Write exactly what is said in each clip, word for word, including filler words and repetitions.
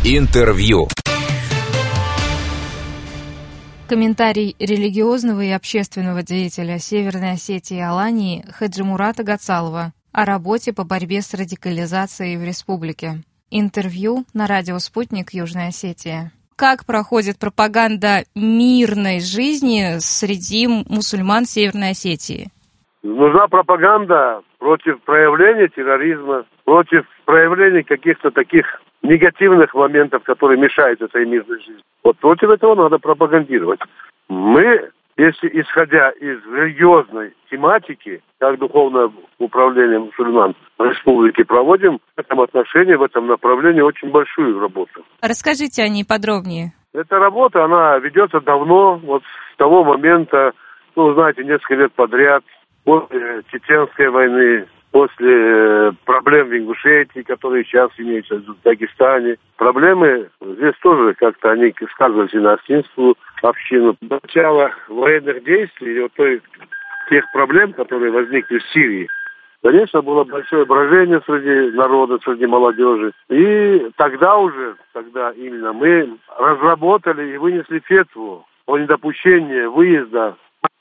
Интервью. Комментарий религиозного и общественного деятеля Северной Осетии и Алании Хаджимурата Гацалова о работе по борьбе с радикализацией в республике. Интервью на радио «Спутник» Южной Осетии. Как проходит пропаганда мирной жизни среди мусульман Северной Осетии? Нужна пропаганда против проявления терроризма, против проявления каких-то таких негативных моментов, которые мешают этой мирной жизни. Вот против этого надо пропагандировать. Мы, если исходя из религиозной тематики, как духовное управление мусульман в республике, проводим в этом отношении, в этом направлении очень большую работу. Расскажите о ней подробнее. Эта работа, она ведется давно, вот с того момента, ну, знаете, несколько лет подряд, после Чеченской войны, после проблем в Ингушетии, которые сейчас имеются в Дагестане. Проблемы здесь тоже как-то они сказывались и на осетинскую общину. Начало военных действий и вот той, тех проблем, которые возникли в Сирии, конечно, было большое брожение среди народа, среди молодежи. И тогда уже, тогда именно мы разработали и вынесли фетву о недопущении выезда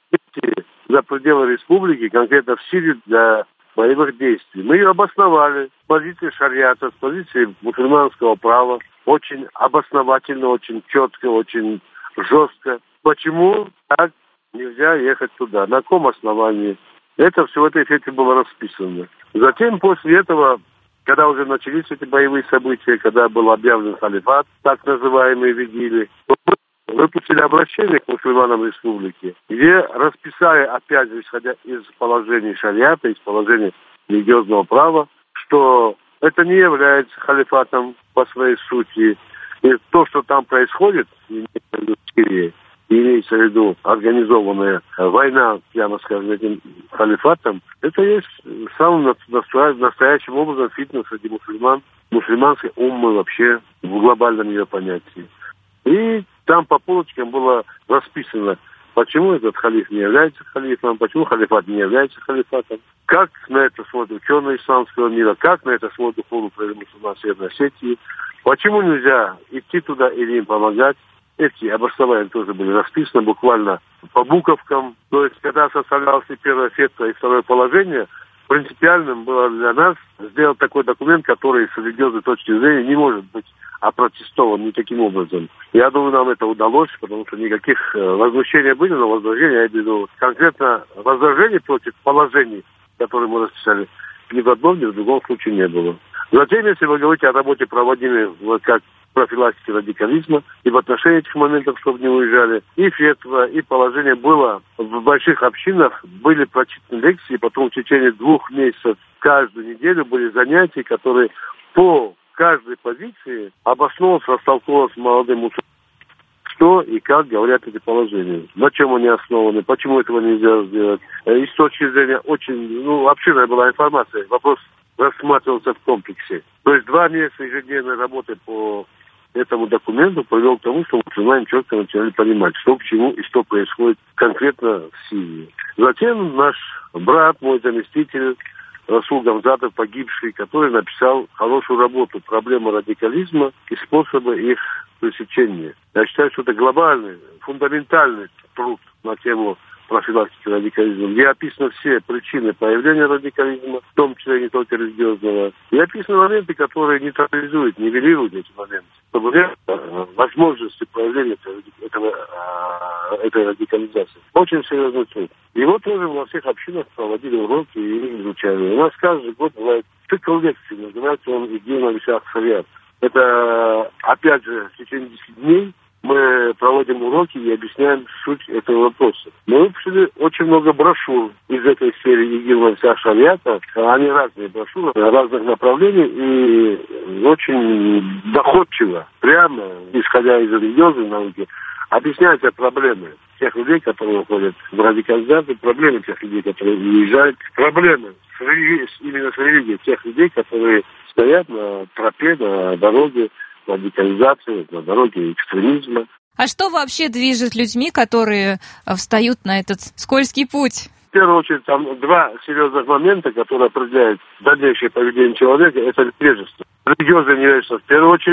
за пределы республики, конкретно в Сирию, для боевых действий. Мы ее обосновали с позиции шариата, с позиции мусульманского права, очень обосновательно, очень четко, очень жестко. Почему так нельзя ехать туда? На каком основании? Это все в этой фете было расписано. Затем, после этого, когда уже начались эти боевые события, когда был объявлен халифат, так называемый вигили, выпустили обращение к мусульманам республики, где расписали, опять же, исходя из положений шариата, из положений религиозного права, что это не является халифатом по своей сути. И то, что там происходит, имеется в виду в Сирии, имеется в виду организованная война, прямо скажем, этим халифатом, это есть самым настоящим образом фитнес среди мусульман, мусульманской уммы вообще в глобальном ее понятии. И там по полочкам было расписано, почему этот халиф не является халифом, почему халифат не является халифатом, как на это смотрят ученые исламского мира, как на это смотрят духовный управление мусульман Северной Осетии, почему нельзя идти туда или им помогать. Эти обоснования тоже были расписаны буквально по буковкам. То есть, когда составлялась первая фетва и второе положение, принципиальным было для нас сделать такой документ, который с религиозной точки зрения не может быть опротестован никаким образом. Я думаю, нам это удалось, потому что никаких возмущений были, но возражения, я имею в виду, конкретно возражений против положений, которые мы расписали, ни в одном, ни в другом случае не было. Затем, если вы говорите о работе, проводимой как профилактики радикализма, и в отношении этих моментов, чтобы не уезжали, и фетва, и положение было в больших общинах, были прочитаны лекции, потом в течение двух месяцев каждую неделю были занятия, которые по каждой позиции обосновывалось, растолковывалось молодым мусульманам, что и как говорят эти положения, на чем они основаны, почему этого нельзя сделать. И с точки зрения очень, ну, обширная была информация, вопрос рассматривался в комплексе. То есть два месяца ежедневной работы по этому документу привел к тому, что мусульмане четко начали понимать, что к чему и что происходит конкретно в Сирии. Затем наш брат, мой заместитель, Расул Гамзатов, погибший, который написал хорошую работу «Проблема радикализма и способы их пресечения». Я считаю, что это глобальный, фундаментальный труд на тему профилактики радикализма, где описаны все причины появления радикализма, в том числе не только религиозного, и описаны моменты, которые нейтрализуют, нивелируют эти моменты, чтобы нет возможности появления этого, этой радикализации. Очень серьезный труд. Его тоже во всех общинах проводили уроки и изучали. У нас каждый год бывает цикл лекций, называется он «Идея на вещах шариат». Это, опять же, в течение десяти дней мы проводим уроки и объясняем суть этого вопроса. Мы выпустили очень много брошюр из этой серии «Игиль вся шариата». Они разные брошюры, разных направлений и очень доходчиво, прямо, исходя из религиозной науки, объясняются проблемы тех людей, которые уходят в радикализацию, проблемы тех людей, которые уезжают, проблемы с религией, именно с религией тех людей, которые стоят на тропе, на дороге радикализации, на дороге экстремизма. А что вообще движет людьми, которые встают на этот скользкий путь? В первую очередь, там два серьезных момента, которые определяют дальнейшее поведение человека, это невежество. Религиозное невежество в первую очередь,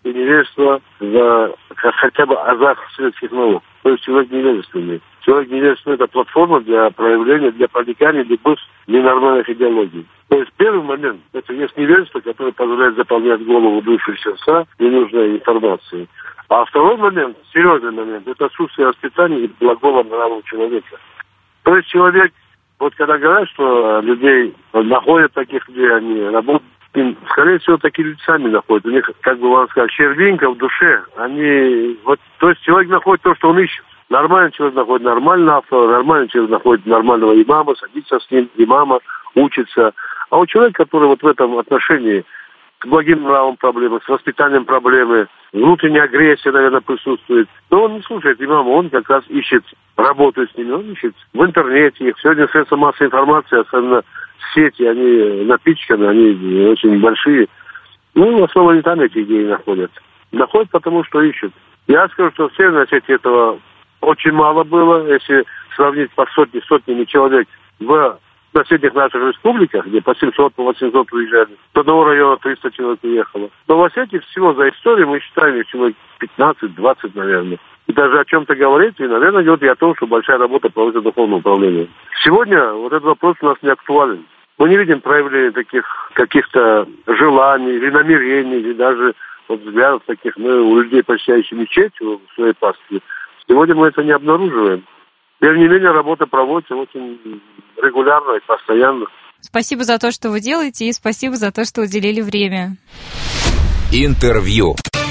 и невежество в хотя бы азах светских наук. То есть человек невежественный. Человек невежественный – это платформа для проявления, для проникания любых ненормальных идеологий. То есть первый момент – это есть невежество, которое позволяет заполнять голову, душу и сердца ненужной информацией. А второй момент, серьезный момент – это отсутствие воспитания и благого нрава человека. То есть человек, вот когда говорят, что людей находят таких людей, они работают, им, скорее всего, такие люди сами находят. У них, как бы вам сказать, червинка в душе. Они, вот, то есть человек находит то, что он ищет. Нормальный человек находит нормального автора, нормальный человек находит нормального имама, садится с ним, имама, учится. А у человека, который вот в этом отношении с благим нравом проблемы, с воспитанием проблемы, внутренняя агрессия, наверное, присутствует, то он не слушает имама, он как раз ищет, работает с ними, он ищет в интернете. Их сегодня средства массовой информации, особенно сети, они напичканы, они очень большие. Ну, в основном они там эти идеи находят. Находят, потому что ищут. Я скажу, что в Северной Осетии этого очень мало было, если сравнить по сотни, сотнями человек в соседних наших республиках, где по семьсот, по восемьсот уезжали. С одного района триста человек уехало. Но в Осетии всего за историю мы считаем их человек пятнадцать-двадцать, наверное. И даже о чем-то говорить, и, наверное, говорит и о том, что большая работа проводится в духовном управлении. Сегодня вот этот вопрос у нас не актуален. Мы не видим проявления таких каких-то желаний или намерений, или даже вот взглядов таких, ну, у людей, посещающих мечеть в своей пастве. Сегодня мы это не обнаруживаем. Тем не менее, работа проводится очень регулярно и постоянно. Спасибо за то, что вы делаете, и спасибо за то, что уделили время. Интервью.